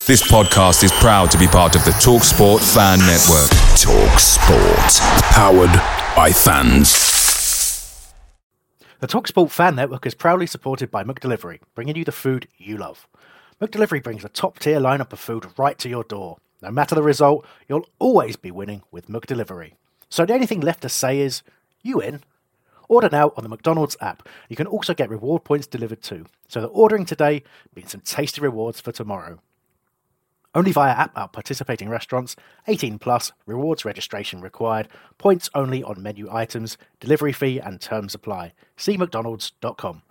This podcast is proud to be part of the TalkSport Fan Network. TalkSport. Powered by fans. The TalkSport Fan Network is proudly supported by McDelivery, bringing you the food you love. McDelivery brings a top-tier lineup of food right to your door. No matter the result, you'll always be winning with McDelivery. So the only thing left to say is, you in? Order now on the McDonald's app. You can also get reward points delivered too. So the ordering today means some tasty rewards for tomorrow. Only via app at participating restaurants. 18 plus. Rewards registration required. Points only on menu items. Delivery fee and terms apply. See mcdonalds.com.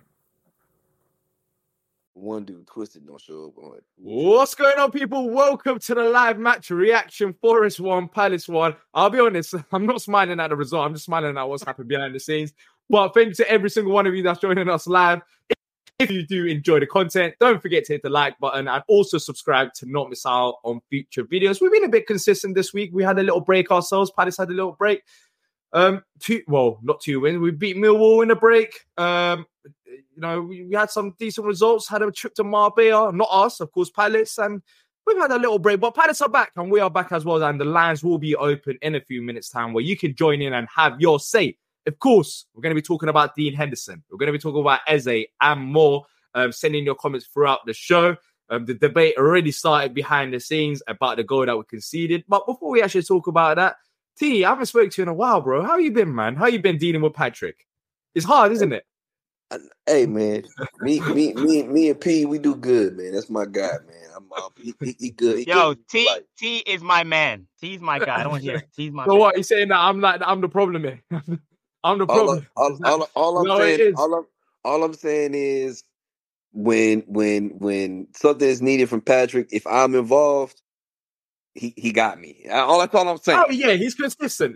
One dude twisted don't show up on it. What's going on, people? Welcome to the live match reaction. Forest 1, Palace 1. I'll be honest, I'm not smiling at the result. I'm just smiling at what's happened behind the scenes. But thank you to every single one of you that's joining us live. If you do enjoy the content, don't forget to hit the like button and also subscribe to not miss out on future videos. We've been a bit consistent this week. We had a little break ourselves. Palace had a little break. Not 2 wins. We beat Millwall in a break. We had some decent results. Had a trip to Marbella. Not us, of course, Palace. And we've had a little break. But Palace are back and we are back as well. And the lines will be open in a few minutes' time where you can join in and have your say. Of course, we're going to be talking about Dean Henderson. We're going to be talking about Eze and more. Sending your comments throughout the show. The debate already started behind the scenes about the goal that we conceded. But before we actually talk about that, T, I haven't spoken to you in a while, bro. How you been, man? How you been dealing with Patrick? It's hard, isn't it? Hey, man. Me and P, we do good, man. That's my guy, man. He good. T is my man. T's my guy. I don't want to hear it. T's my so man. What? He's saying that I'm the problem here. I'm the problem. All I'm saying is when something is needed from Patrick, if I'm involved, he got me. That's all I'm saying. Oh yeah, he's consistent.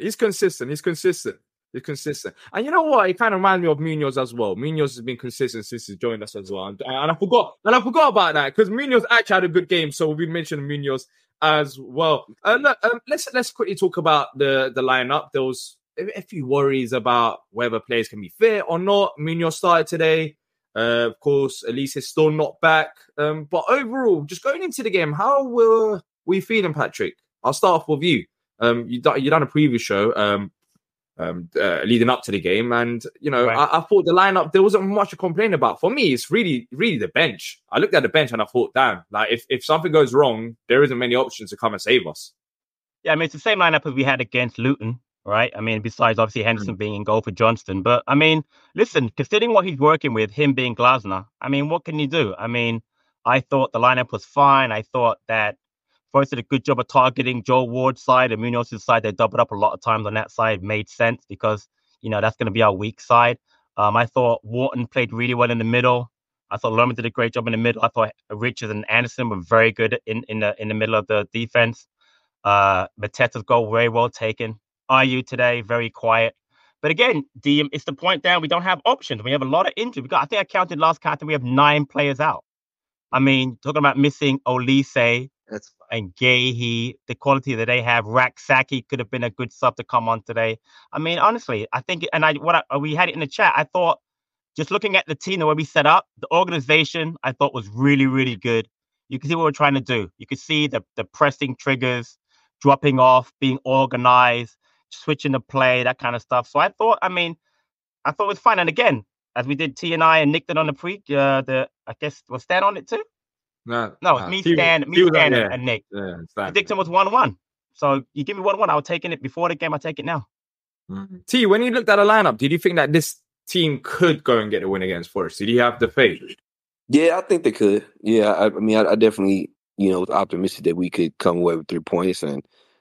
And you know what? It kind of reminds me of Munoz as well. Munoz has been consistent since he's joined us as well. And I forgot about that because Munoz actually had a good game. So we mentioned Munoz as well. Let's quickly talk about the lineup. There was a few worries about whether players can be fit or not. Munoz started today. Of course, Elise is still not back. But overall, just going into the game, how were we feeling, Patrick? I'll start off with you. You done a previous show leading up to the game, and right. I thought the lineup there wasn't much to complain about. For me, it's really the bench. I looked at the bench and I thought, damn, like if something goes wrong, there isn't many options to come and save us. Yeah, I mean it's the same lineup as we had against Luton. Right. I mean, besides obviously Henderson being in goal for Johnston. But I mean, listen, considering what he's working with, him being Glasner, I mean, what can you do? I mean, I thought the lineup was fine. I thought that Forrest did a good job of targeting Joel Ward's side and Munoz's side. They doubled up a lot of times on that side. Made sense because, that's going to be our weak side. I thought Wharton played really well in the middle. I thought Lerman did a great job in the middle. I thought Richards and Anderson were very good in the middle of the defense. Mateta's goal very well taken. IU today, very quiet. But again, it's the point down. We don't have options. We have a lot of injury. I think I counted last count we have 9 players out. I mean, talking about missing Olise and Gahey, the quality that they have. Raksaki could have been a good sub to come on today. I mean, honestly, I think, we had it in the chat. I thought, just looking at the team, the way we set up, the organization, I thought was really, really good. You can see what we're trying to do. You can see the pressing triggers, dropping off, being organized, switching the play, that kind of stuff. So I thought it was fine. And again, as we did T and I and Nick did on the pre, I guess was Stan on it too? No, it's me, Stan, and Nick. Yeah, Dixon was 1-1. So you give me 1-1, I was taking it before the game, I take it now. Mm-hmm. T, when you looked at a lineup, did you think that this team could go and get a win against Forest? Did you have the faith? Yeah, I think they could. Yeah, I definitely, was optimistic that we could come away with 3 points. And,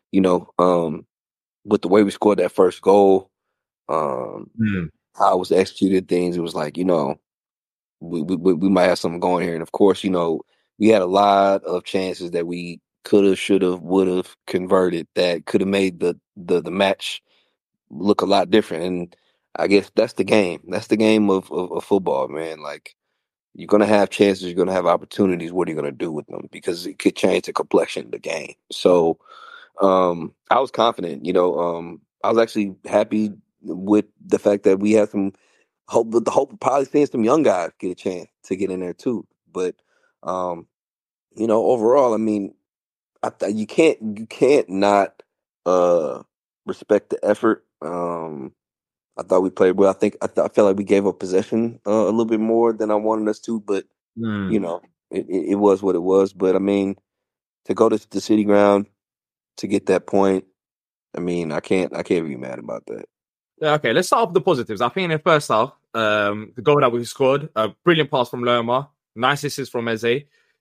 with the way we scored that first goal, how it was executed things, it was like, we might have something going here. And of course, we had a lot of chances that we could have, should have, would have converted that could have made the match look a lot different. And I guess that's the game. That's the game of football, man. Like, you're going to have chances, you're going to have opportunities. What are you going to do with them? Because it could change the complexion of the game. So, I was confident, I was actually happy with the fact that we had some hope, with the hope of probably seeing some young guys get a chance to get in there too. But overall, I mean, you can't not respect the effort. I thought we played well. I felt like we gave up possession a little bit more than I wanted us to, but it was what it was. But I mean, to go to the City Ground to get that point, I mean, I can't be mad about that. Yeah, okay, let's start off with the positives. I think in the first half, the goal that we scored, a brilliant pass from Lerma, nice assist from Eze,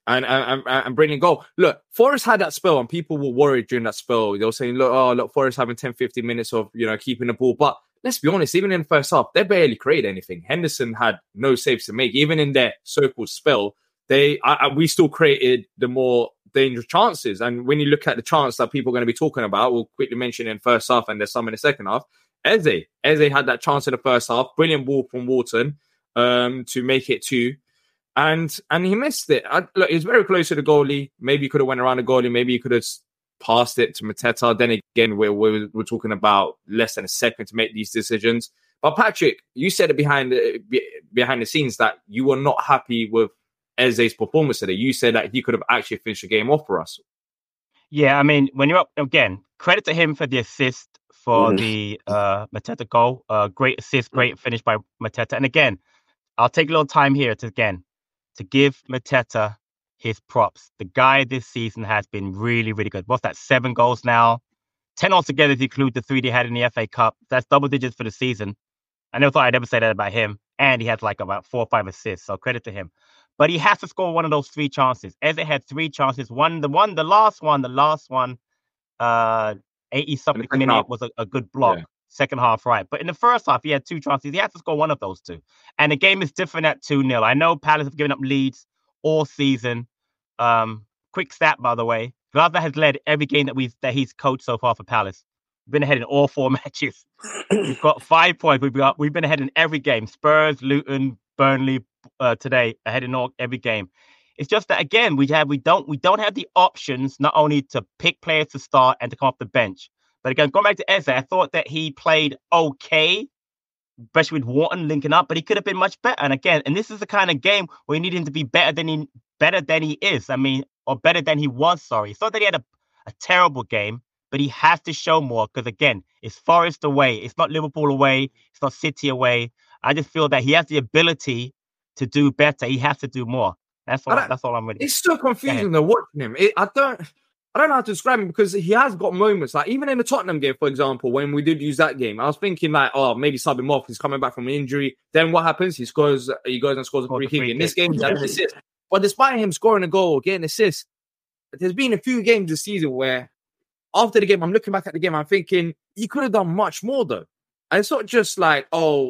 and brilliant goal. Look, Forest had that spell, and people were worried during that spell. They were saying, look, Forest having 10, 15 minutes of, keeping the ball. But let's be honest, even in the first half, they barely created anything. Henderson had no saves to make. Even in their so-called spell, we still created the more dangerous chances. And when you look at the chance that people are going to be talking about, we'll quickly mention in first half, and there's some in the second half. Eze had that chance in the first half. Brilliant ball from Wharton to make it 2. And he missed it. Look, he was very close to the goalie. Maybe he could have went around the goalie. Maybe he could have passed it to Mateta. Then again, we're talking about less than a second to make these decisions. But Patrick, you said it behind the scenes that you were not happy with Eze's performance today. You said that he could have actually finished the game off for us. Yeah, I mean, when you're up, again, credit to him for the assist for the Mateta goal. Great assist, great finish by Mateta. And again, I'll take a little time here to give Mateta his props. The guy this season has been really, really good. What's that? 7 goals now. 10 altogether if you include the 3 they had in the FA Cup. That's double digits for the season. I never thought I'd ever say that about him. And he has like about 4 or 5 assists. So credit to him. But he has to score one of those 3 chances. Eze had 3 chances. The last one, 80-something minute was a good block. Yeah. Second half, right. But in the first half, he had 2 chances. He had to score one of those 2. And the game is different at 2-0. I know Palace have given up leads all season. Quick stat, by the way. Glasner has led every game that he's coached so far for Palace. We've been ahead in all 4 matches. We've got 5 points. We've been ahead in every game. Spurs, Luton, Burnley today, ahead in every game. It's just that, again, we don't have the options not only to pick players to start and to come off the bench. But again, going back to Eze, I thought that he played okay, especially with Wharton linking up, but he could have been much better. And this is the kind of game where you need him to be better than he is. I mean, or better than he was, sorry. It's not that he had a terrible game, but he has to show more because, again, it's Forest away. It's not Liverpool away. It's not City away. I just feel that he has the ability to do better. He has to do more. That's all I'm ready. It's so confusing though watching him. I don't know how to describe him because he has got moments like even in the Tottenham game, for example, when we did use that game, I was thinking like, oh, maybe sub him off. He's coming back from an injury. Then what happens? He goes and scores a free kick. In this game, he's had an assist. But despite him scoring a goal, getting an assist, there's been a few games this season where after the game, I'm looking back at the game, I'm thinking he could have done much more though. And it's not just like,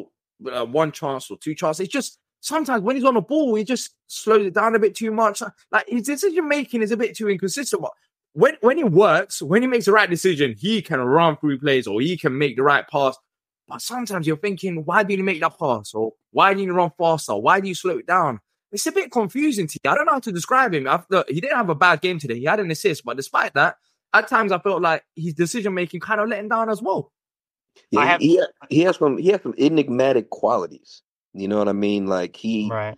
1 chance or 2 chances. It's just sometimes when he's on the ball, he just slows it down a bit too much. Like his decision making is a bit too inconsistent. But when it works, when he makes the right decision, he can run through plays or he can make the right pass. But sometimes you're thinking, why didn't he make that pass? Or why didn't he run faster? Why do you slow it down? It's a bit confusing to you. I don't know how to describe him. He didn't have a bad game today. He had an assist, but despite that, at times I felt like his decision making kind of let him down as well. Yeah, he has some enigmatic qualities. You know what I mean? Like right.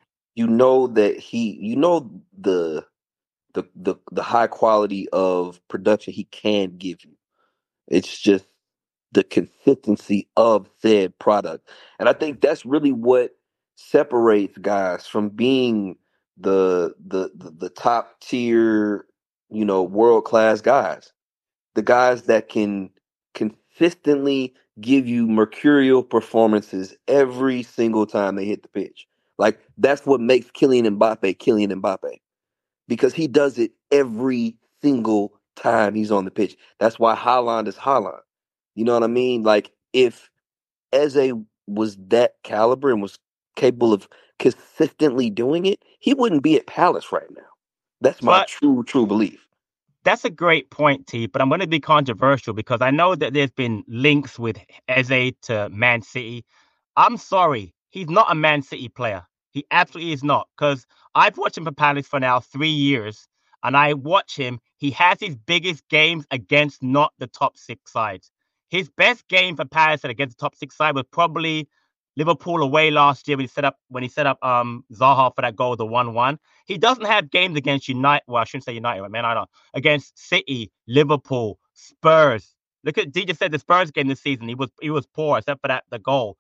The high quality of production he can give you. It's just the consistency of said product. And I think that's really what separates guys from being the top tier, world class guys. The guys that can consistently give you mercurial performances every single time they hit the pitch. Like that's what makes Kylian Mbappe. Because he does it every single time he's on the pitch. That's why Haaland is Haaland. You know what I mean? Like if Eze was that caliber and was capable of consistently doing it, he wouldn't be at Palace right now. That's my true belief. That's a great point, T, but I'm going to be controversial because I know that there's been links with Eze to Man City. I'm sorry. He's not a Man City player. He absolutely is not, because I've watched him for Palace for now 3 years, and I watch him. He has his biggest games against not the top 6 sides. His best game for Palace against the top 6 side was probably Liverpool away last year when he set up Zaha for that goal, the 1-1. He doesn't have games against United. Well, I shouldn't say United, man. I don't. Against City, Liverpool, Spurs. Look at DJ said the Spurs game this season. He was poor except for the goal.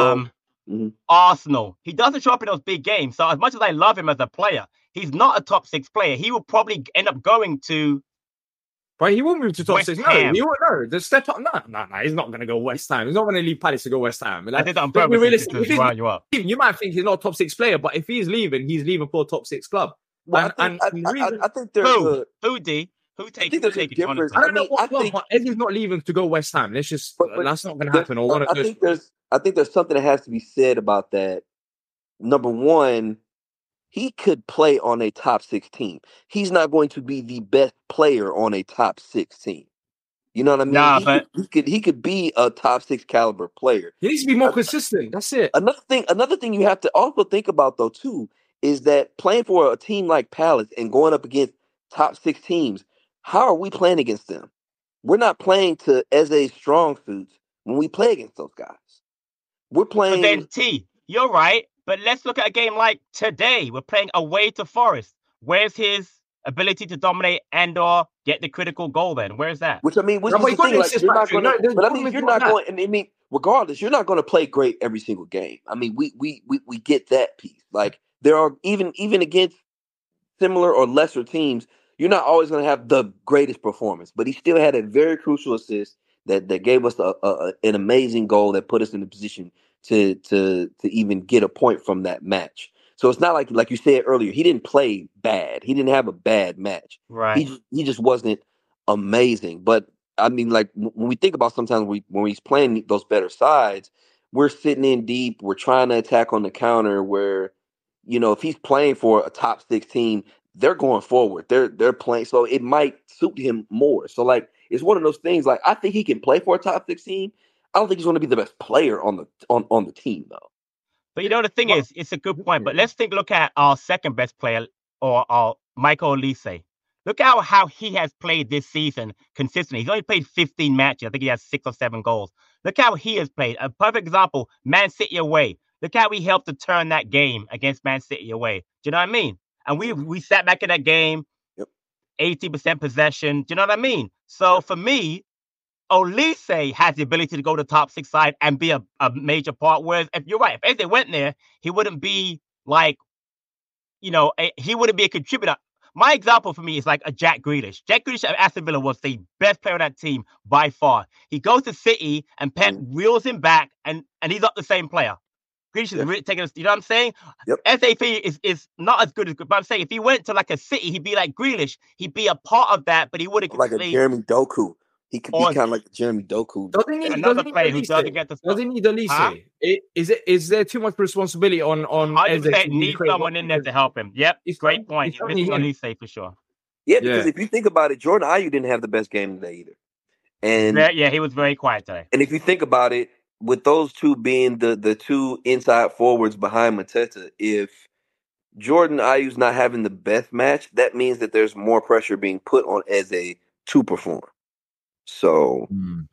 Arsenal. He doesn't show up in those big games. So as much as I love him as a player, he's not a top 6 player. He will probably end up going to. But he won't move to top West 6. Ham. No, he won't. No, the step up. No. He's not going to go West Ham. He's not going to leave Palace to go West Ham. I did that on purpose to round you up. You might think he's not a top 6 player, but if he's leaving for a top 6 club. Well, I think there's Who takes there's a difference. I don't know what club, but Eddie's not leaving to go West Ham. Let's just that's not going to happen. I think there's something that has to be said about that. Number one, he could play on a top 6 team. He's not going to be the best player on a top 6 team. You know what I mean? Nah, he could be a top 6 caliber player. He needs to be more consistent. That's it. Another thing you have to also think about though too is that playing for a team like Palace and going up against top 6 teams, how are we playing against them? We're not playing to Eze's strong suits when we play against those guys. We're playing. But then you're right. But let's look at a game like today. We're playing away to Forest. Where's his ability to dominate and/or get the critical goal? Then where's that? Which is the thing. Like, you're not going to. But I mean, you're not going. I mean, regardless, you're not going to play great every single game. I mean, we get that piece. Like there are even against similar or lesser teams, you're not always going to have the greatest performance. But he still had a very crucial assist that gave us an amazing goal that put us in a position to even get a point from that match. So it's not like you said earlier, he didn't play bad. He didn't have a bad match. Right. He just wasn't amazing. But I mean, like when we think about sometimes when he's playing those better sides, we're sitting in deep, we're trying to attack on the counter where, you know, if he's playing for a top 6 team, they're going forward. They're playing. So it might suit him more. So like it's one of those things, like I think he can play for a top 6 team. I don't think he's going to be the best player on the team, though. But you know, the thing is, it's a good point. But let's look at our second best player, or our Michael Olise. Look at how he has played this season consistently. He's only played 15 matches. I think he has 6 or 7 goals. Look how he has played. A perfect example, Man City away. Look how he helped to turn that game against Man City away. Do you know what I mean? And we sat back in that game, 80% possession. Do you know what I mean? So for me, Olise has the ability to go to the top 6 side and be a major part. Whereas if you're right, if Eze went there, he wouldn't be like, you know, he wouldn't be a contributor. My example for me is like a Jack Grealish. Jack Grealish at Aston Villa was the best player on that team by far. He goes to City and Pep reels him back and he's not the same player. Grealish is really taking us, you know what I'm saying? SAP is not as good as good. But I'm saying if he went to like a City, he'd be like Grealish. He'd be a part of that, but he wouldn't like a Jeremy Doku. He could be kind of like Jeremy Doku. Doesn't he need Olise? Huh? Is there too much responsibility on Eze? Need someone in there to help him. Yep, great point. Olise for sure. Yeah, because if you think about it, Jordan Ayew didn't have the best game today either. And he was very quiet today. And if you think about it, with those two being the 2 inside forwards behind Mateta, if Jordan Ayew's not having the best match, that means that there's more pressure being put on Eze to perform. So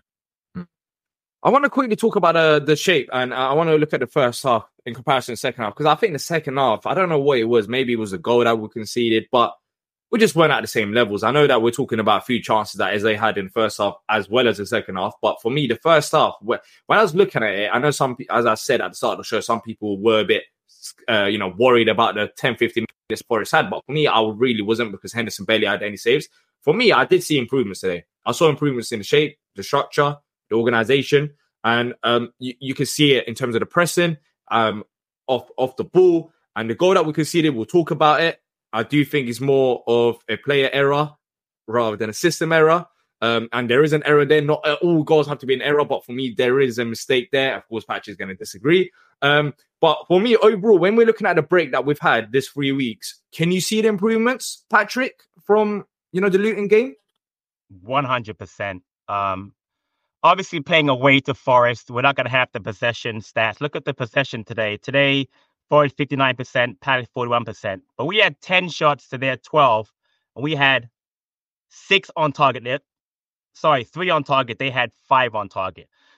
I want to quickly talk about the shape, and I want to look at the first half in comparison to the second half, because I think the second half, I don't know what it was. Maybe it was a goal that we conceded, but we just weren't at the same levels. I know that we're talking about a few chances that Eze had in the first half as well as the second half, but for me, the first half, when I was looking at it, I know as I said at the start of the show, some people were a bit worried about the 10-15 minutes Forest had, but for me, I really wasn't, because Henderson barely had any saves. For me, I did see improvements today. I saw improvements in the shape, the structure, the organization, and you can see it in terms of the pressing off the ball, and the goal that we conceded. We'll talk about it. I do think it's more of a player error rather than a system error, and there is an error there. Not all goals have to be an error, but for me, there is a mistake there. Of course, Patch is going to disagree. But for me, overall, when we're looking at the break that we've had this 3 weeks, can you see the improvements, Patrick, from the Luton game? 100%. Obviously, playing away to Forest, we're not going to have the possession stats. Look at the possession today. Today, Forest 59%, Palace 41%. But we had 10 shots to their 12, and we had 6 on target. 3 on target. They had 5 on target.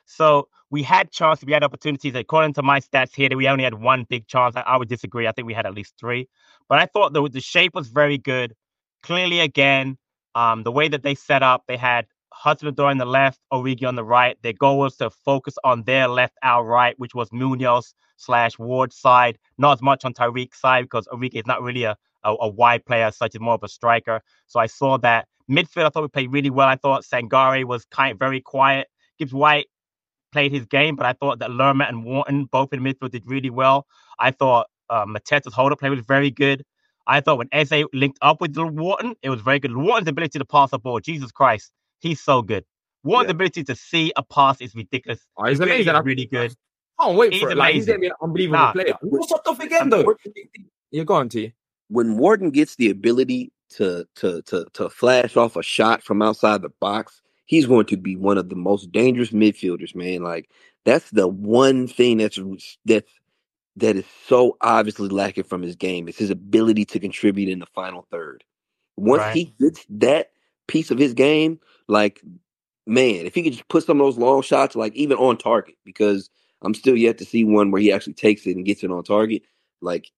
So we had chances, we had opportunities. According to my stats here, that we only had one big chance. I would disagree. I think we had at least 3. But I thought the shape was very good. Clearly, again, the way that they set up, they had Hudson-Odoi on the left, Origi on the right. Their goal was to focus on their left, our right, which was Munoz/Ward's side. Not as much on Tyreek's side because Origi is not really a wide player, such as more of a striker. So I saw that. Midfield, I thought we played really well. I thought Sangare was very quiet. Gibbs White played his game, but I thought that Lerma and Wharton, both in midfield, did really well. I thought Mateta's hold-up play was very good. I thought when Eze linked up with Wharton, it was very good. Wharton's ability to pass a ball, Jesus Christ, he's so good. Wharton's ability to see a pass is ridiculous. Oh, he's amazing. Really good. I can't wait for it. Like, he's going to be an unbelievable player. What's up off again, though? You're going to. When Wharton gets the ability to flash off a shot from outside the box, he's going to be one of the most dangerous midfielders, man. Like, that's the one thing that is so obviously lacking from his game. It's his ability to contribute in the final third. Once he gets that piece of his game, like, man, if he could just put some of those long shots, like, even on target, because I'm still yet to see one where he actually takes it and gets it on target. Like,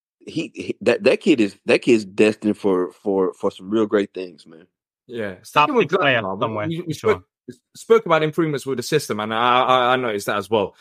that kid's destined for some real great things, man. Yeah, sticking with somewhere. We spoke about improvements with the system, and I noticed that as well.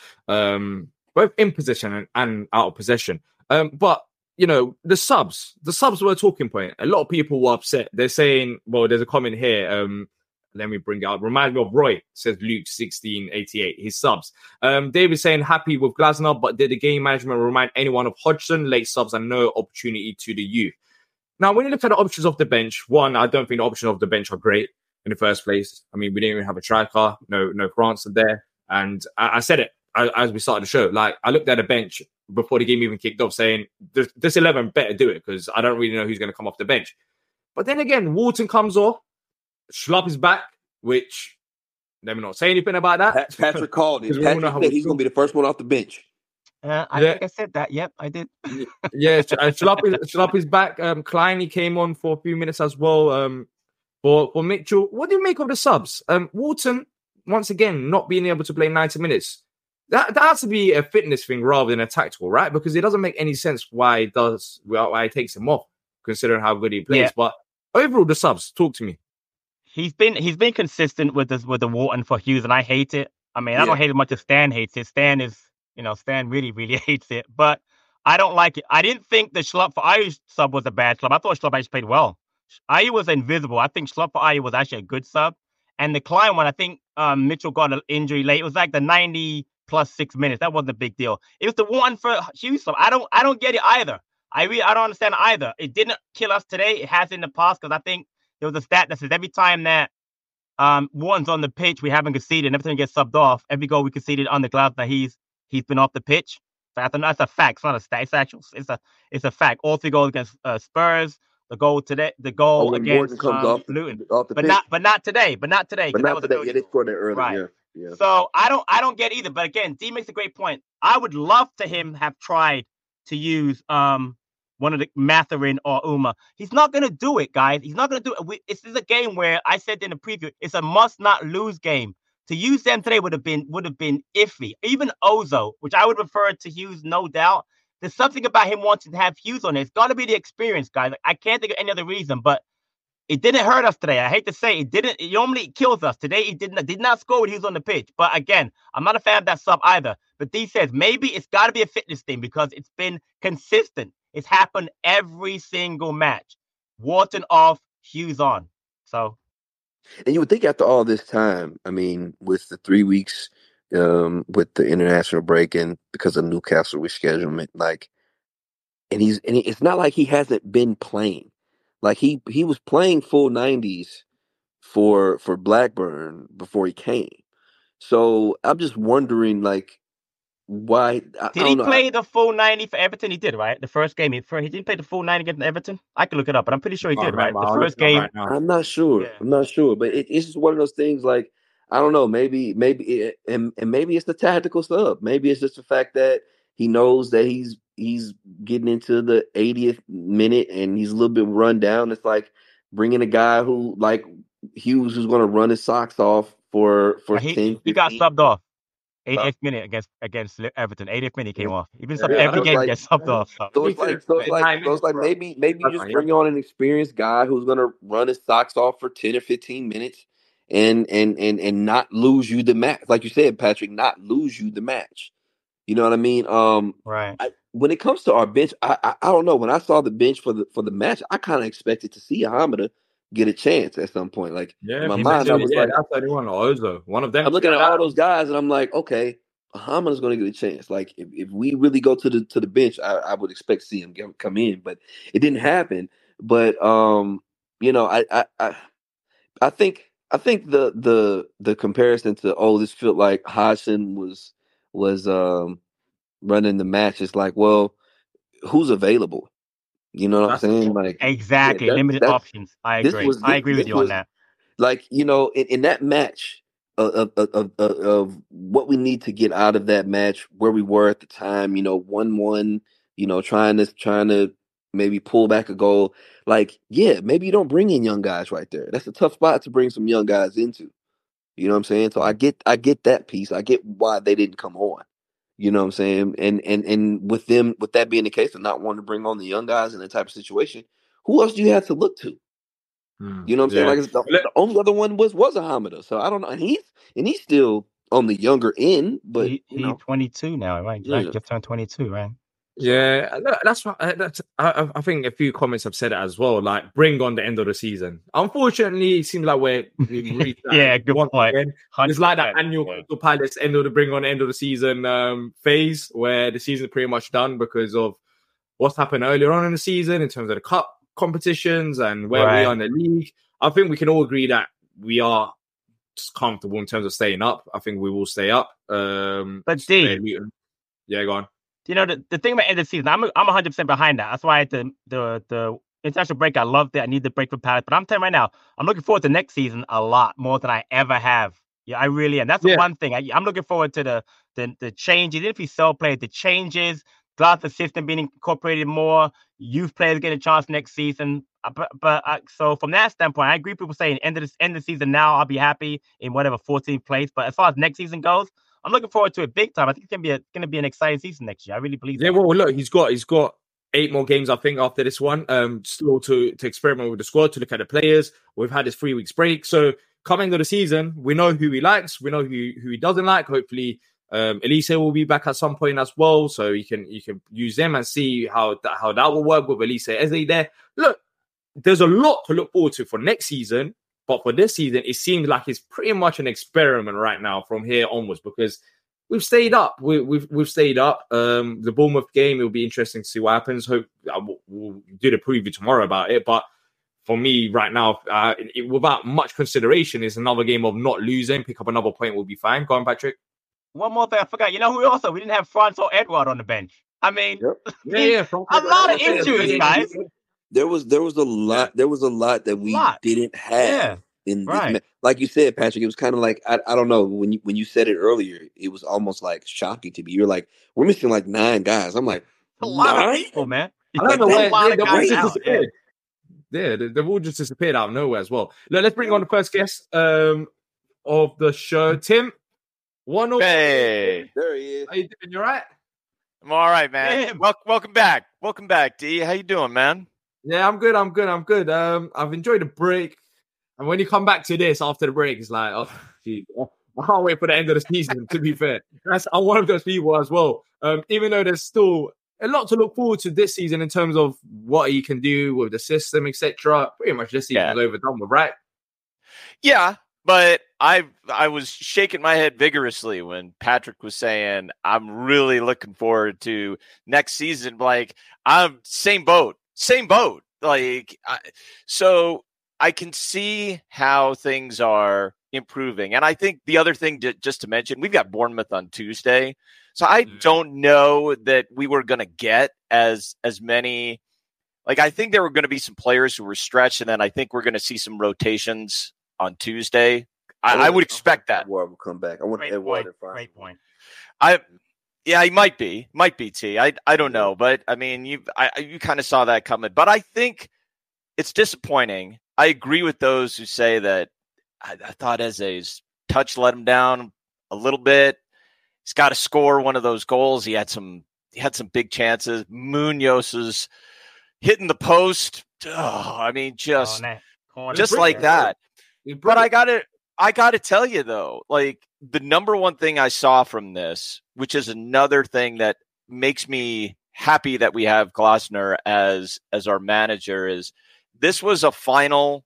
Both in position and out of possession. But you know, the subs were a talking point. A lot of people were upset. They're saying, well, there's a comment here. Let me bring it up. Reminds me of Roy, says Luke 1688. His subs. David saying happy with Glasner, but did the game management remind anyone of Hodgson? Late subs and no opportunity to the youth. Now, when you look at the options off the bench, one, I don't think the options off the bench are great in the first place. I mean, we didn't even have a striker, no France there. And I said it as we started the show. Like, I looked at the bench before the game even kicked off saying, this 11 better do it because I don't really know who's going to come off the bench. But then again, Wharton comes off. Schlupp is back, which, let me not say anything about that. Patrick called it. Patrick said he's going to be the first one off the bench. I think I said that. Yep, I did. Yeah, Schlupp is back. Kleiny came on for a few minutes as well. For Mitchell, what do you make of the subs? Wharton, once again, not being able to play 90 minutes. That has to be a fitness thing rather than a tactical, right? Because it doesn't make any sense why it takes him off, considering how good he plays. Yeah. But overall, the subs, talk to me. He's been consistent with the Wharton for Hughes, and I hate it. I mean, I don't hate it as much as Stan hates it. Stan really, really hates it. But I don't like it. I didn't think the Schlupp for Ayew sub was a bad sub. I thought Schlupp actually played well. Ayew was invisible. I think Schlupp for Ayew was actually a good sub. And the Klein one, I think Mitchell got an injury late. It was like the 90 plus 6 minutes. That wasn't a big deal. It was the one for Hughes sub. I don't get it either. I don't understand either. It didn't kill us today. It has in the past because I think there was a stat that says every time that Wharton's on the pitch, we haven't conceded. And every time he gets subbed off, every goal we conceded on the glass that he's been off the pitch. So that's a fact. It's not a stat. It's actual. It's a fact. All 3 goals against Spurs. The goal today. The goal against Luton. But not today. But not today. Yeah, they scored it earlier. Right. Yeah. So I don't get either. But again, D makes a great point. I would love to have tried to use one of the Mathurin or Uma. He's not going to do it, guys. He's not going to do it. This is a game where I said in the preview, it's a must not lose game. To use them today would have been iffy. Even Ozo, which I would prefer to Hughes, no doubt. There's something about him wanting to have Hughes on it. It's got to be the experience, guys. Like, I can't think of any other reason, but it didn't hurt us today. I hate to say it didn't. It normally kills us. Today, he did not score when he was on the pitch. But again, I'm not a fan of that sub either. But D says maybe it's got to be a fitness thing because it's been consistent. It's happened every single match. Wharton off, Hughes on. So. And you would think after all this time, I mean, with the 3 weeks, with the international break and because of Newcastle reschedulement, like, and it's not like he hasn't been playing. Like he was playing full 90s for Blackburn before he came. So I'm just wondering, like, why did he play the full 90 for Everton? He did, right? The first game he didn't play the full 90 against Everton. I can look it up, but I'm pretty sure he did, right? The first game. I'm not sure. Yeah. I'm not sure, but it's just one of those things. Like, I don't know. Maybe it's the tactical sub. Maybe it's just the fact that he knows that he's getting into the 80th minute and he's a little bit run down. It's like bringing a guy who like Hughes who's going to run his socks off for 10. He got subbed off. 80th minute against Everton. 80th minute came off. Even Yeah, every game gets subbed off. So it's like maybe you just bring on an experienced guy who's gonna run his socks off for 10 or 15 minutes and not lose you the match. Like you said, Patrick, not lose you the match. You know what I mean? Right. When it comes to our bench, I don't know. When I saw the bench for the match, I kind of expected to see Hamada get a chance at some point. Like in my mind, I was like, that's anyone Ozo. One of them. I'm looking at all those guys, and I'm like, okay, Hamada's going to get a chance. Like if we really go to the bench, I would expect to see him come in, but it didn't happen. But you know, I think the comparison to this felt like Hodgson was running the match is like, well, who's available? You know what I'm saying? Like exactly, limited options. I agree. I agree with you on that. Like, you know, in that match of what we need to get out of that match, where we were at the time, you know, 1-1, you know, trying to maybe pull back a goal. Like, yeah, maybe you don't bring in young guys right there. That's a tough spot to bring some young guys into. You know what I'm saying? So I get that piece. I get why they didn't come on. You know what I'm saying? And with that being the case and not wanting to bring on the young guys in that type of situation, who else do you have to look to? You know what I'm saying? Like the only other one was a Hamada. So I don't know. And he's still on the younger end, but he's 22 now, right? Yeah. Just turned 22, right? Yeah, that's I think a few comments have said it as well. Like, bring on the end of the season. Unfortunately, it seems like we're good point. It's like that annual Crystal Palace end of the season phase where the season's pretty much done because of what's happened earlier on in the season in terms of the cup competitions and where we are in the league. I think we can all agree that we are just comfortable in terms of staying up. I think we will stay up. But D, yeah, go on. You know, the thing about end of the season, I'm 100% behind that. That's why the international break, I loved it. I need the break for Palace. But I'm telling you right now, I'm looking forward to next season a lot more than I ever have. Yeah, I really am. That's the one thing. I'm looking forward to the changes. Even if we sell players, the changes, Glasgow system being incorporated more, youth players getting a chance next season. So from that standpoint, I agree. People saying end of the season now, I'll be happy in whatever 14th place. But as far as next season goes, I'm looking forward to it big time. I think it's going to be an exciting season next year. I really believe that. Yeah, well, look, he's got 8 more games, I think, after this one. Still to experiment with the squad, to look at the players. We've had this 3 weeks break. So coming to the season, we know who he likes. We know who he doesn't like. Hopefully, Elise will be back at some point as well. So you can use them and see how that will work with Elise Eze there. Look, there's a lot to look forward to for next season. But for this season, it seems like it's pretty much an experiment right now from here onwards because we've stayed up. We've stayed up. The Bournemouth game, it'll be interesting to see what happens. Hope we'll do the preview tomorrow about it. But for me right now, without much consideration, is another game of not losing. Pick up another point will be fine. Go on, Patrick. One more thing I forgot. You know who also? We didn't have Francois Edouard on the bench. I mean, a lot of injuries, guys. There was a lot. There was a lot that we didn't have in this match. Like you said, Patrick, it was kind of like I don't know when you said it earlier. It was almost like shocking to me. You're like, we're missing like 9 guys. I'm like, a lot of people, man. I don't know where they've all just disappeared. Yeah, they've all just disappeared out of nowhere as well. Let's bring on the first guest of the show, Tim. Hey, there he is. How you doing? You all right? I'm all right, man. Welcome back, D. How you doing, man? Yeah, I'm good. I've enjoyed the break. And when you come back to this after the break, it's like, oh, geez, I can't wait for the end of the season, to be fair. I'm one of those people as well. Even though there's still a lot to look forward to this season in terms of what he can do with the system, etc. Pretty much this season's overdone with, right? Yeah, but I was shaking my head vigorously when Patrick was saying, I'm really looking forward to next season. Like, I'm same boat. Like, so I can see how things are improving. And I think the other thing just to mention, we've got Bournemouth on Tuesday. So I don't know that we were going to get as many. Like, I think there were going to be some players who were stretched, and then I think we're going to see some rotations on Tuesday. I would expect that. Edouard will come back. I want Edouard to find. Great point. Yeah, he might be T. I don't know, but I mean, you kind of saw that coming. But I think it's disappointing. I agree with those who say that I thought Eze's touch let him down a little bit. He's got to score one of those goals. He had some big chances. Munoz is hitting the post. Oh, I mean, just like that. But I got to tell you though, like the number one thing I saw from this, which is another thing that makes me happy that we have Glasner as our manager, is this was a final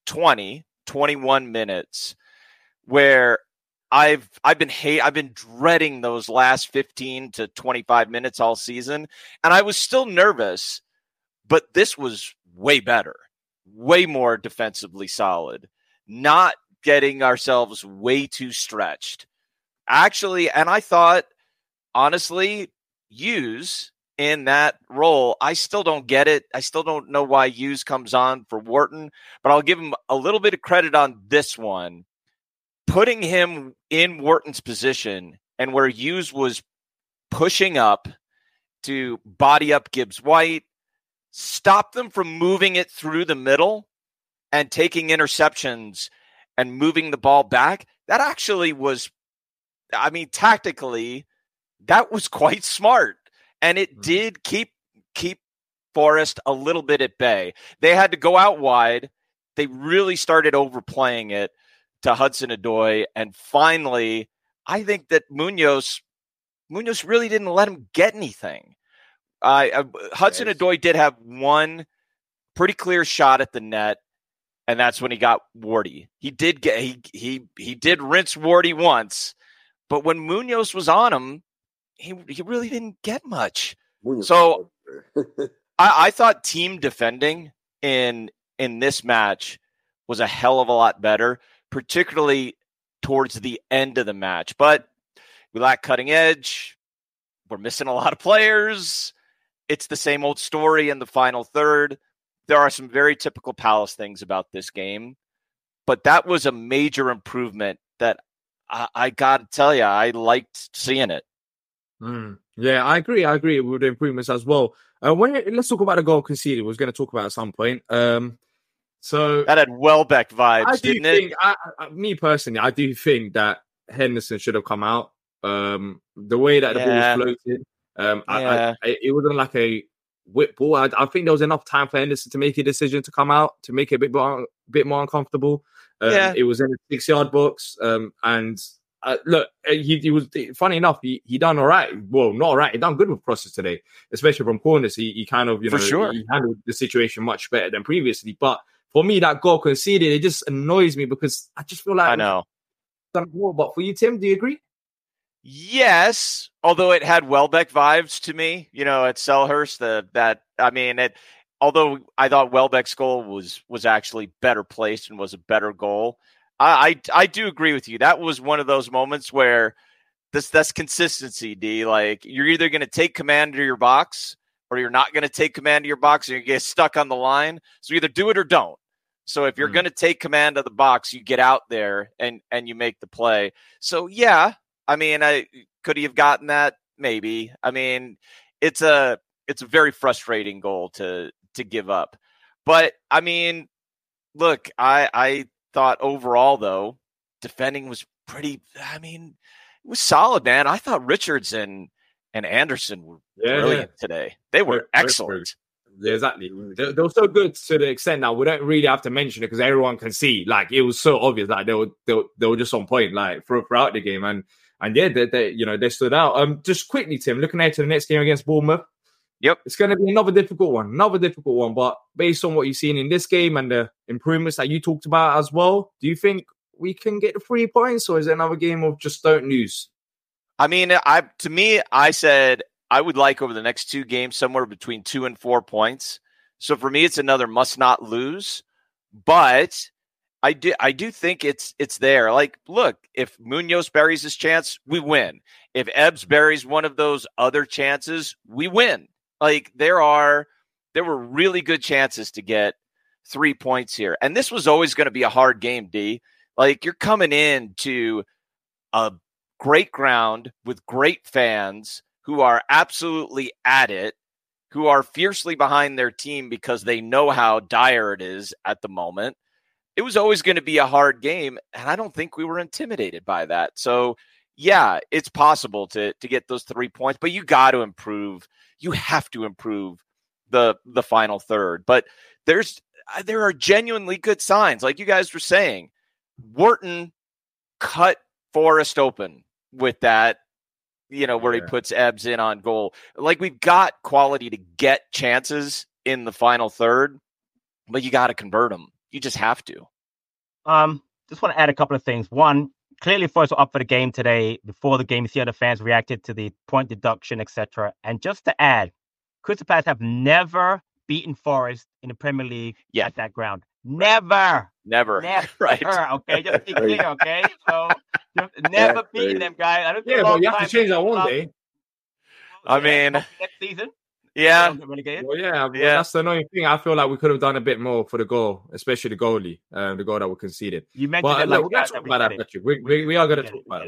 21 minutes where I've been dreading those last 15 to 25 minutes all season, and I was still nervous, but this was way better, way more defensively solid, not getting ourselves way too stretched. Actually, and I thought, honestly, Hughes in that role, I still don't get it. I still don't know why Hughes comes on for Wharton, but I'll give him a little bit of credit on this one. Putting him in Wharton's position and where Hughes was pushing up to body up Gibbs White, stop them from moving it through the middle and taking interceptions and moving the ball back. That actually was, I mean, tactically, that was quite smart. And it did keep Forest a little bit at bay. They had to go out wide. They really started overplaying it to Hudson-Odoi. And finally, I think that Munoz really didn't let him get anything. Hudson-Odoi did have one pretty clear shot at the net, and that's when he got Wardy. He did rinse Wardy once, but when Munoz was on him, he really didn't get much. So I thought team defending in this match was a hell of a lot better, particularly towards the end of the match. But we lack cutting edge. We're missing a lot of players. It's the same old story in the final third. There are some very typical Palace things about this game, but that was a major improvement that I got to tell you, I liked seeing it. Yeah, I agree with the improvements as well. Let's talk about the goal conceded. We was going to talk about it at some point. So that had Welbeck vibes, didn't it? Me personally, I do think that Henderson should have come out. The way that the ball was floated, it wasn't like a whip ball. I think there was enough time for Henderson to make a decision to come out, to make it a bit more uncomfortable. It was in the 6-yard box, and look, he was, funny enough, he done all right. Well, not all right. He done good with crosses today, especially from corners. He kind of, he handled the situation much better than previously. But for me, that goal conceded, it just annoys me because I just feel like I know. But for you, Tim, do you agree? Yes, although it had Welbeck vibes to me, at Selhurst. Although I thought Welbeck's goal was actually better placed and was a better goal. I do agree with you. That was one of those moments where that's consistency, D. Like, you're either going to take command of your box or you're not going to take command of your box and you get stuck on the line. So either do it or don't. So if you're going to take command of the box, you get out there and you make the play. So, yeah, I mean, could he have gotten that? Maybe. I mean, it's a very frustrating goal to give up. But, I mean, look, I thought overall, though, defending was pretty, it was solid, man. I thought Richards and Anderson were brilliant today. They were excellent. Exactly. They were so good to the extent that we don't really have to mention it because everyone can see. Like, it was so obvious. Like, they were just on point, like, throughout the game. And yeah, they stood out. Just quickly, Tim, looking ahead to the next game against Bournemouth. Yep. It's going to be another difficult one. But based on what you've seen in this game and the improvements that you talked about as well, do you think we can get the 3 points, or is it another game of just don't lose? I mean, I said I would like over the next 2 games somewhere between 2 and 4 points. So for me, it's another must not lose. But I do think it's there. Like, look, if Munoz buries his chance, we win. If Ebbs buries one of those other chances, we win. Like, there were really good chances to get 3 points here. And this was always going to be a hard game, D. Like, you're coming into a great ground with great fans who are absolutely at it, who are fiercely behind their team because they know how dire it is at the moment. It was always going to be a hard game, and I don't think we were intimidated by that. So, yeah, it's possible to get those 3 points, but you got to improve. You have to improve the final third. But there are genuinely good signs, like you guys were saying. Wharton cut Forrest open with that, where he puts Ebbs in on goal. Like, we've got quality to get chances in the final third, but you got to convert them. You just have to. Just want to add a couple of things. One, clearly Forrest were up for the game today. Before the game, you see how the fans reacted to the point deduction, etc. And just to add, Crystal Palace have never beaten Forest in the Premier League at that ground. Never. Right. Okay, just be clear, okay? So, just never beaten them, guys. I don't think but you have to change that one day. I mean, next season. Yeah. Well, that's the annoying thing. I feel like we could have done a bit more for the goal, especially the goalie, the goal that we conceded. You mentioned it like we're going to talk about that, Patrick. We are going to talk about it.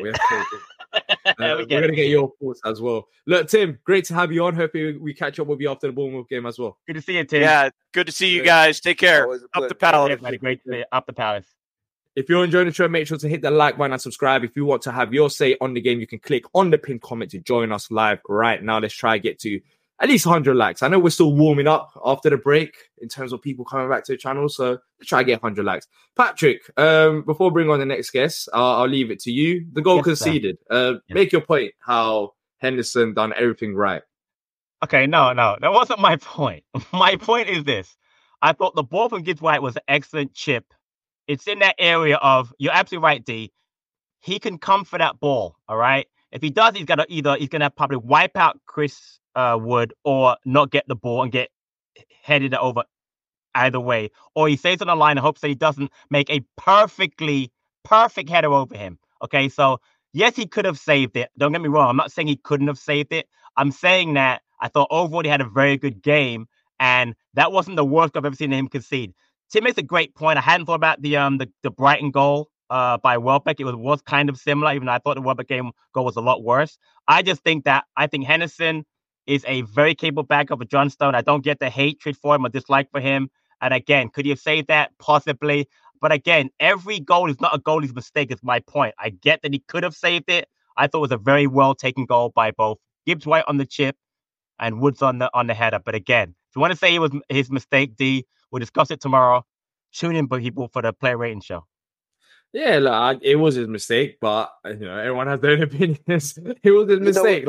We're going to get your thoughts as well. Look, Tim, great to have you on. Hopefully we catch up with you after the Bournemouth game as well. Good to see you, Tim. Yeah, good to see you guys. Take care. Up the Palace. Great to see you. Up the Palace. If you're enjoying the show, make sure to hit the like button and subscribe. If you want to have your say on the game, you can click on the pinned comment to join us live right now. Let's try to get to at least 100 likes. I know we're still warming up after the break in terms of people coming back to the channel, so let's try to get 100 likes. Patrick, before we bring on the next guest, I'll leave it to you. The goal conceded. Make your point how Henderson done everything right. Okay, no, that wasn't my point. My point is this. I thought the ball from Gibbs White was an excellent chip. It's in that area of, you're absolutely right, D. He can come for that ball, all right? If he does, he's going to probably wipe out Chris Wood or not get the ball and get headed over either way. Or he stays on the line and hopes that he doesn't make a perfect header over him. Okay, so yes, he could have saved it. Don't get me wrong. I'm not saying he couldn't have saved it. I'm saying that I thought overall he had a very good game, and that wasn't the worst I've ever seen him concede. Tim makes a great point. I hadn't thought about the Brighton goal by Welbeck. It was kind of similar, even though I thought the Welbeck goal was a lot worse. I think Henderson is a very capable backup of Johnstone. I don't get the hatred for him or dislike for him. And again, could he have saved that? Possibly. But again, every goal is not a goalie's mistake, is my point. I get that he could have saved it. I thought it was a very well-taken goal by both Gibbs White on the chip and Woods on the header. But again, if you want to say it was his mistake, D, we'll discuss it tomorrow. Tune in, people, for the player rating show. Yeah, look, it was his mistake, but everyone has their own opinions. It was his mistake.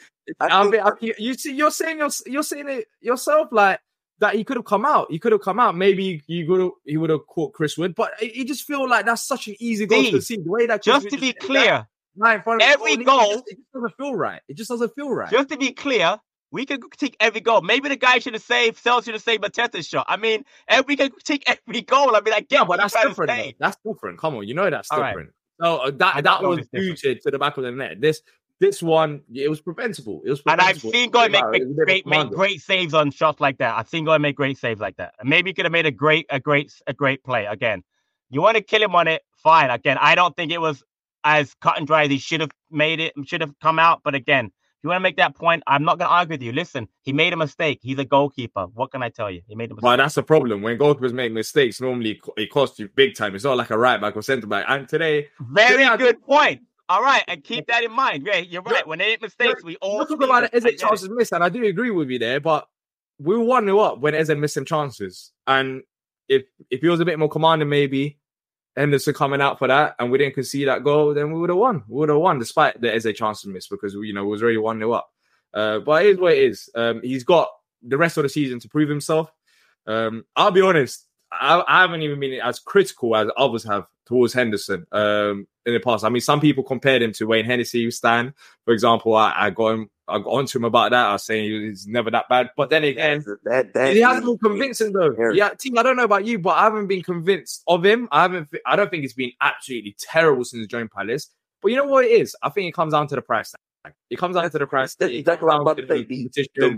You're saying it yourself, like that he could have come out. He could have come out. Maybe he would have caught Chris Wood, but you just feel like that's such an easy goal to see. The way that just to be clear, every goal it just doesn't feel right. It just doesn't feel right. Just to be clear, we can critique every goal. Maybe the guy should have saved, Sels should have saved Mateta's shot. I mean, we can critique every goal. I mean, but that's different. That's different. Come on, that's different. Right. So that was booted to the back of the net. This one, it was preventable. And I've seen Goy make great saves on shots like that. I've seen Goy make great saves like that. And maybe he could have made a great play. Again, you want to kill him on it, fine. Again, I don't think it was as cut and dry as he should have made it, should have come out. But again, you want to make that point? I'm not going to argue with you. Listen, he made a mistake. He's a goalkeeper. What can I tell you? He made a mistake. Well, that's the problem. When goalkeepers make mistakes, normally it costs you big time. It's not like a right back or centre back. And today, good point. All right, and keep that in mind. Yeah, you're right. When they make mistakes, we all talk about it as a chances missed, and I do agree with you there. But we were 1-0 up when Eze missed some chances, and if he was a bit more commanding, maybe Henderson coming out for that, and we didn't concede that goal, then we would have won. We would have won despite the Eze chances missed because we was already 1-0 up. But it is what it is. He's got the rest of the season to prove himself. I'll be honest, I haven't even been as critical as others have towards Henderson in the past. I mean, some people compared him to Wayne Hennessy, Stan, for example. I got onto him about that. I was saying he's never that bad. But then again, he hasn't been convincing though. Yeah, team, I don't know about you, but I haven't been convinced of him. I don't think it's been absolutely terrible since joining Palace. But you know what it is? I think it comes down to the price tag. It comes down to the price tag. Exactly what I'm about to say. The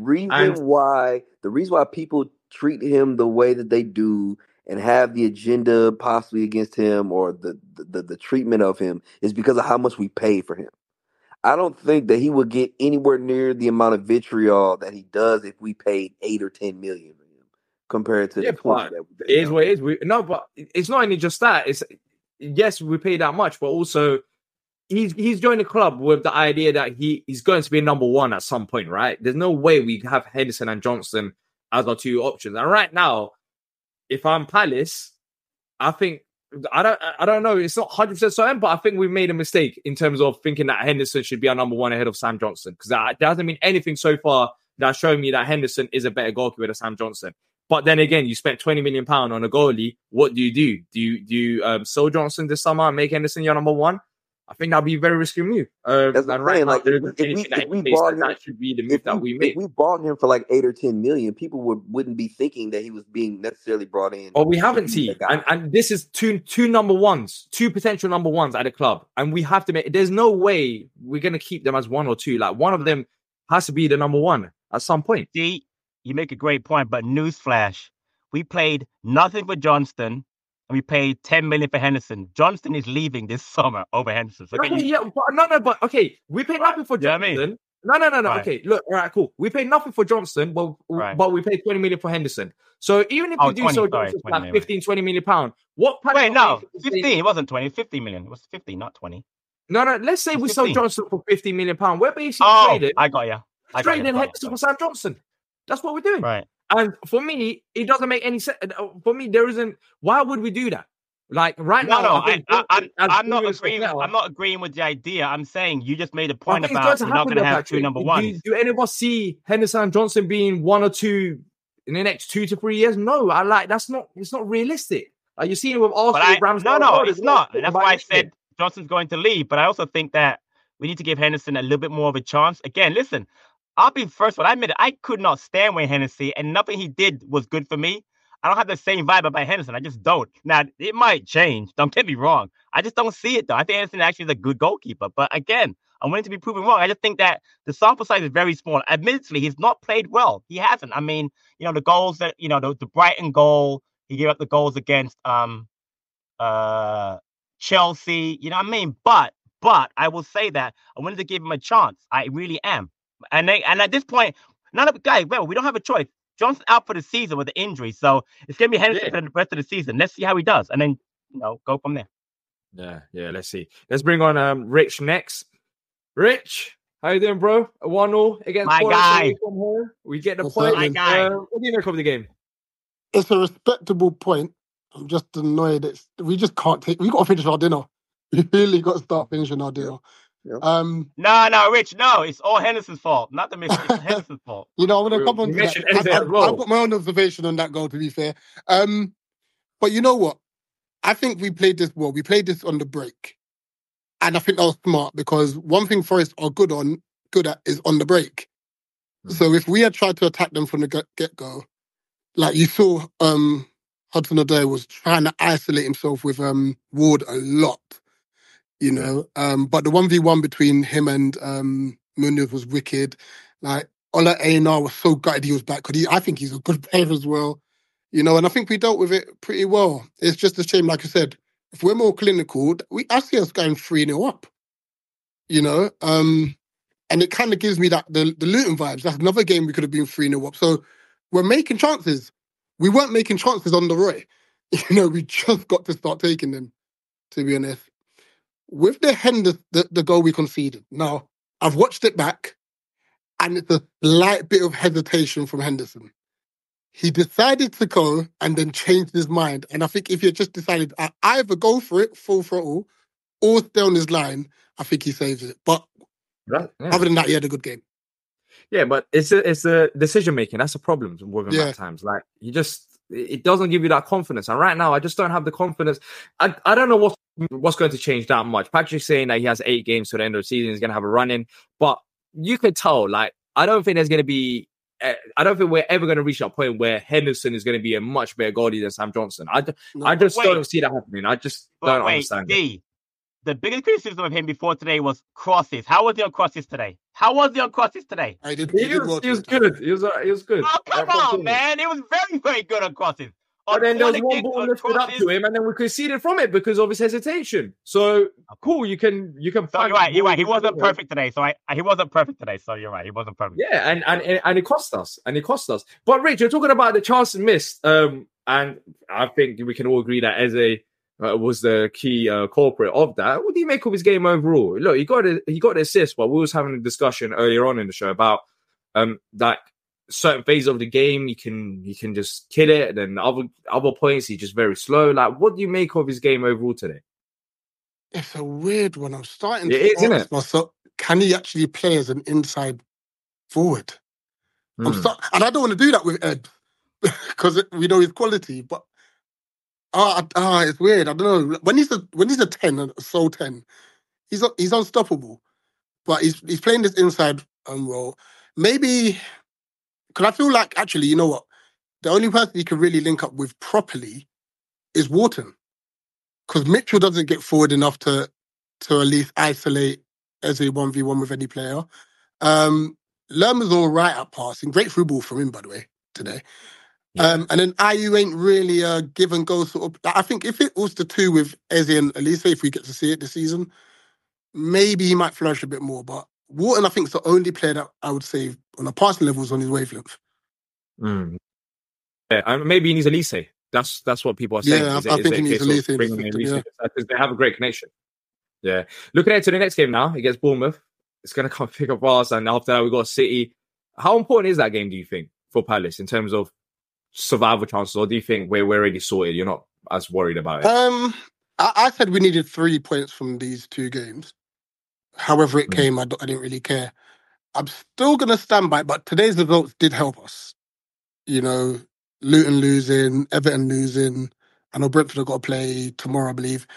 reason why people treat him the way that they do and have the agenda possibly against him or the treatment of him is because of how much we pay for him. I don't think that he would get anywhere near the amount of vitriol that he does if we paid 8 or 10 million for him compared to the 20 that we paid. It is what it is. But it's not only just that. It's yes, we pay that much, but also he's joined the club with the idea that he's going to be number one at some point, right? There's no way we have Henderson and Johnson as our two options. And right now, if I'm Palace, I think I don't know. It's not 100% certain, but I think we made a mistake in terms of thinking that Henderson should be our number one ahead of Sam Johnson, because that doesn't mean anything so far that's showing me that Henderson is a better goalkeeper than Sam Johnson. But then again, you spent £20 million on a goalie. What do? Do you sell Johnson this summer and make Henderson your number one? I think that'd be a very risky move. That's and right now, if we bought him, that should be the move that we make. If we bought him for like 8 or 10 million, people wouldn't be thinking that he was being necessarily brought in. Oh, we haven't seen, and this is two number ones, two potential number ones at the club, and we have to make. There's no way we're gonna keep them as one or two. Like one of them has to be the number one at some point. See, you make a great point, but newsflash: we played nothing for Johnston. And we paid 10 million for Henderson. Johnston is leaving this summer over Henderson. So but okay, we paid nothing for Johnston. No. Right. Okay, look, all right, cool. We paid nothing for Johnston, but we paid 20 million for Henderson. So even if we do so, like 15, 20 million pounds, what? Wait, no, 15. It wasn't 20. 50 million. It was 50, not 20. No. Let's say we sold Johnston for 50 million pounds. We're basically trading. I got you. Trading Henderson for Sam Johnson. That's what we're doing. Right. And for me, it doesn't make any sense. For me, there isn't. Why would we do that? Like right now, I'm not agreeing. I'm not agreeing with the idea. I'm saying you just made a point about you're not going to have two number ones. Do any of us see Henderson and Johnson being one or two in the next 2 to 3 years? No, that's not. It's not realistic. Like you're seeing with Arsenal, Ramsdale. No, it's not. And that's why I said Johnson's going to leave. But I also think that we need to give Henderson a little bit more of a chance. Again, listen. I'll be the first one. I admit it. I could not stand Wayne Hennessy, and nothing he did was good for me. I don't have the same vibe about Henderson. I just don't. Now, it might change. Don't get me wrong. I just don't see it, though. I think Henderson actually is a good goalkeeper. But again, I'm willing to be proven wrong. I just think that the sample size is very small. Admittedly, he's not played well. He hasn't. I mean, the goals that, the Brighton goal, he gave up the goals against Chelsea. You know what I mean? But I will say that I'm willing to give him a chance. I really am. And at this point, we don't have a choice. Johnson's out for the season with the injury, so it's going to be Henderson for the rest of the season. Let's see how he does, and then go from there. Yeah. Let's see. Let's bring on Rich next. Rich, how you doing, bro? 1-0 against my guy. We get the point. My guy. What do you make of the game? It's a respectable point. I'm just annoyed. We just can't take. We got to finish our dinner. We really got to start finishing our dinner. Yep. No, Rich, no, it's all Henderson's fault, not the mission. It's Henderson's fault. I'm going to come on to that. I've got my own observation on that goal, to be fair. But you know what? I think we played this well. We played this on the break. And I think that was smart, because one thing Forest are good at is on the break. So if we had tried to attack them from the get-go, like you saw Hudson-Odoi was trying to isolate himself with Ward a lot. But the 1v1 between him and Munoz was wicked. Like Ola Aina was so gutted he was back, because I think he's a good player as well. And I think we dealt with it pretty well. It's just a shame, like I said, if we're more clinical, I see us going 3-0 up. And it kind of gives me that the Luton vibes. That's another game we could have been 3-0 up. So we're making chances. We weren't making chances on the Roy. We just got to start taking them, to be honest. With the goal we conceded, now, I've watched it back, and it's a slight bit of hesitation from Henderson. He decided to go and then changed his mind. And I think if he had just decided either go for it, full throttle, or stay on his line, I think he saves it. But other than that, he had a good game. Yeah, but it's a decision making. That's a problem with him at times. Like it doesn't give you that confidence. And right now, I just don't have the confidence. I don't know what's going to change that much. Patrick's saying that he has 8 games to the end of the season. He's going to have a run in, but you could tell. Like I don't think we're ever going to reach that point where Henderson is going to be a much better goalie than Sam Johnson. I just don't see that happening. I just don't understand it. The biggest criticism of him before today was crosses. How was he on crosses today? He was good. He was good. Oh, come on, man. He was very, very good on crosses. And then there was one ball lifted up to him, and then we conceded from it because of his hesitation. So cool, you can. So you're right. He wasn't perfect today. So he wasn't perfect today. So you're right. He wasn't perfect. Yeah, and it cost us. But Rich, you're talking about the chance missed. And I think we can all agree that Eze was the key culprit of that. What do you make of his game overall? Look, he got the assist, but we was having a discussion earlier on in the show about like certain phases of the game he can just kill it, and then other points he's just very slow. Like, what do you make of his game overall today? It's a weird one. I'm starting to ask myself, can he actually play as an inside forward? And I don't want to do that with Ed because we know his quality, but it's weird. I don't know. When he's a 10, a sole 10, he's unstoppable. But he's playing this inside role. Maybe because I feel like actually, you know what? The only person he can really link up with properly is Wharton. Because Mitchell doesn't get forward enough to at least isolate as a 1v1 with any player. Lerma's all right at passing. Great through ball from him, by the way, today. Yeah. And then Ayew ain't really a give and go sort of. I think if it was the two with Eze and Elise, if we get to see it this season, maybe he might flourish a bit more. But Wharton, I think, is the only player that I would say on a passing level is on his wavelength. Yeah, and maybe he needs Elise. That's what people are saying. Yeah, I think he needs Elise. Because they have a great connection. Yeah. Looking ahead to the next game now against Bournemouth. It's going to come pick up fast, and after that we got City. How important is that game, do you think, for Palace in terms of survival chances, or do you think we're already sorted? You're not as worried about it? I said we needed 3 points from these 2 games. However it came, I didn't really care. I'm still going to stand by it, but today's results did help us. You know, Luton losing, Everton losing. I know Brentford have got to play tomorrow, I believe.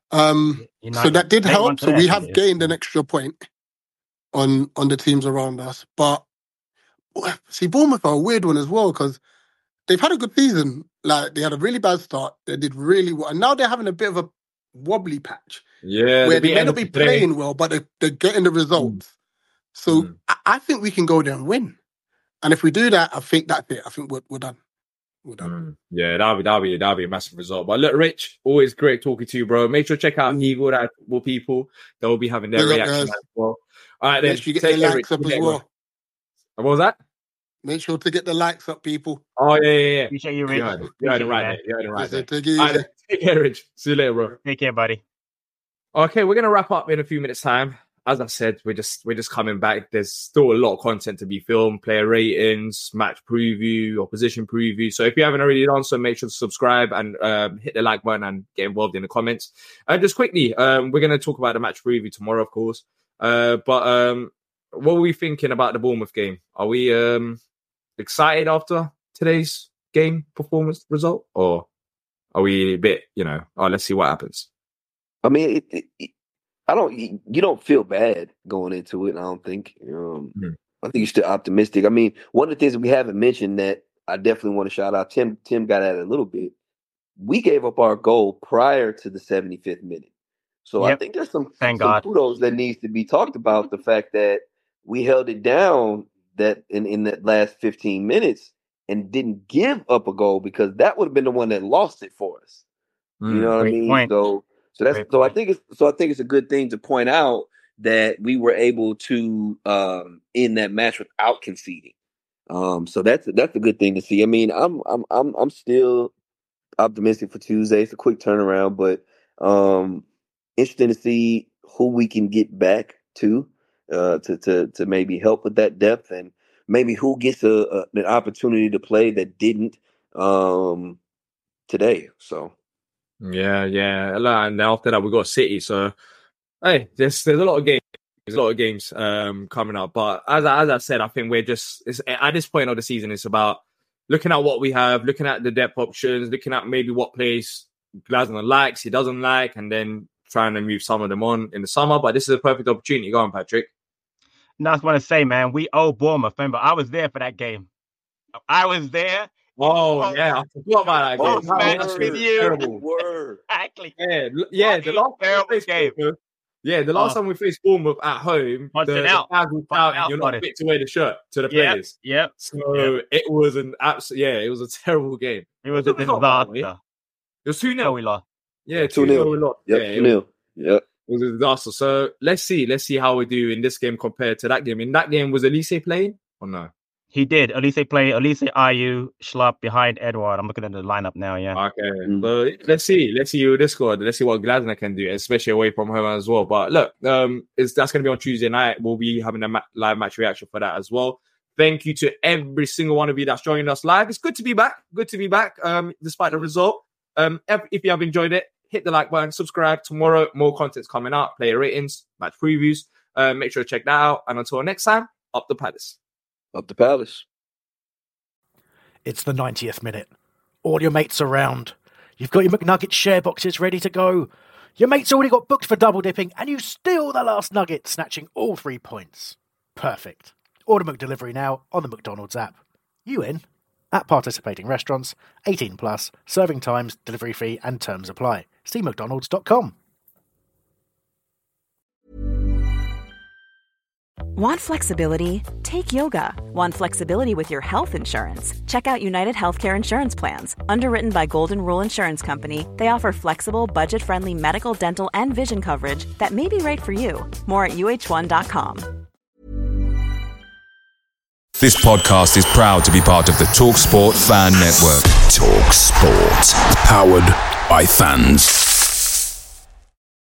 So that did help. So we have gained an extra point on the teams around us. But see, Bournemouth are a weird one as well because they've had a good season. Like, they had a really bad start. They did really well. And now they're having a bit of a wobbly patch. Yeah. Where they may not be playing well, but they're getting the results. So I think we can go there and win. And if we do that, I think that's it. I think we're done. We're done. Yeah, that'll be a massive result. But look, Rich, always great talking to you, bro. Make sure to check out Eagle, that will people that will be having their reaction as well. All right, then. Make sure you get the likes up as well. What was that? Make sure to get the likes up, people. Oh, yeah. Appreciate you, Rich. You heard it right there. Take it easy. Take care, Rich. See you later, bro. Take care, buddy. Okay, we're going to wrap up in a few minutes' time. As I said, we're just coming back. There's still a lot of content to be filmed, player ratings, match preview, opposition preview. So if you haven't already done so, make sure to subscribe and hit the like button and get involved in the comments. Just quickly, we're going to talk about the match preview tomorrow, of course. But what are we thinking about the Bournemouth game? Are we excited after today's game performance result? Or are we a bit, let's see what happens? I mean, you don't feel bad going into it. I don't think. I think you're still optimistic. I mean, one of the things that we haven't mentioned that I definitely want to shout out. Tim got at it a little bit. We gave up our goal prior to the 75th minute, so I think there's some kudos that needs to be talked about. The fact that we held it down that in that last 15 minutes and didn't give up a goal, because that would have been the one that lost it for us. You know what I mean? Point. I think it's a good thing to point out that we were able to end that match without conceding. So that's a good thing to see. I mean, I'm still optimistic for Tuesday. It's a quick turnaround, but interesting to see who we can get back to maybe help with that depth, and maybe who gets an opportunity to play that didn't today. So. Yeah. And after that, we got City. So, hey, there's a lot of games. There's a lot of games coming up. But as I said, I think we're at this point of the season, it's about looking at what we have, looking at the depth options, looking at maybe what plays Glasner likes, he doesn't like, and then trying to move some of them on in the summer. But this is a perfect opportunity. Go on, Patrick. No, I just want to say, man, we owe Bournemouth. Remember, I was there for that game. I was there. Oh, yeah, I forgot about that game. That's terrible. Exactly. Yeah, the last terrible game. The last time we faced Bournemouth at home, the flag was out and you're not fit to wear the shirt to the players. Yep. So it was an absolute, it was a terrible game. It was a disaster. It was 2-0 we lost. Yeah, 2-0 we lost. Yep, 2-0. Yep. It was a disaster. So let's see how we do in this game compared to that game. In that game, was Elise playing or no? He did. Elise Ayew, Schlupp behind Edouard. I'm looking at the lineup now, yeah. Okay. Well, let's see who this squad. Let's see what Glasner can do, especially away from home as well. But look, that's going to be on Tuesday night. We'll be having a live match reaction for that as well. Thank you to every single one of you that's joining us live. It's good to be back. Despite the result. If you have enjoyed it, hit the like button, subscribe. Tomorrow, more content's coming out. Player ratings, match previews. Make sure to check that out. And until next time, up the Palace. Up the Palace. It's the 90th minute. All your mates around. You've got your McNugget share boxes ready to go. Your mate's already got booked for double dipping, and you steal the last nugget, snatching all 3 points. Perfect. Order McDelivery now on the McDonald's app. You in? At participating restaurants, 18 plus, serving times, delivery fee, and terms apply. See mcdonalds.com. Want flexibility? Take yoga. Want flexibility with your health insurance? Check out United Healthcare Insurance Plans. Underwritten by Golden Rule Insurance Company, they offer flexible, budget-friendly medical, dental, and vision coverage that may be right for you. More at uh1.com. This podcast is proud to be part of the TalkSport Fan Network. TalkSport. Powered by fans.